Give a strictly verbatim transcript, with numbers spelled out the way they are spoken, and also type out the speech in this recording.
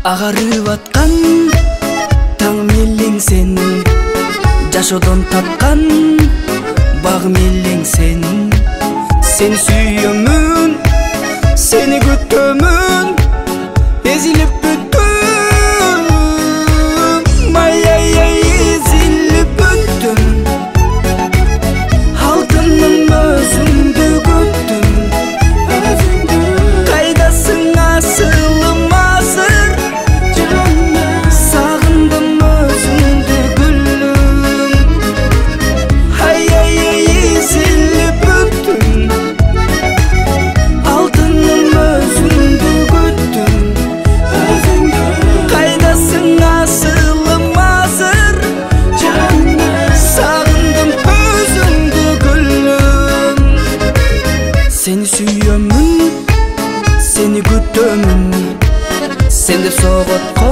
Агарып аткан таң мелең сен, жашоодон тапкан багым элең сен. Сени сүйөмүн, сени күтөмүн, эзилип бүттүм, ай-ай-ай эзилип бүттүм. Алтыным өзүңдү күттүм, кайдасың асылым азыр, сагындым өзүңдү гүлүм. Ай-ай-ай эзилип бүттүм, алтыным өзүңдү күттүм, кайдасың асылым азыр, сагындым өзүңдү гүлүм. Сени сүйөмүн, сени күтөмүн, сен деп согот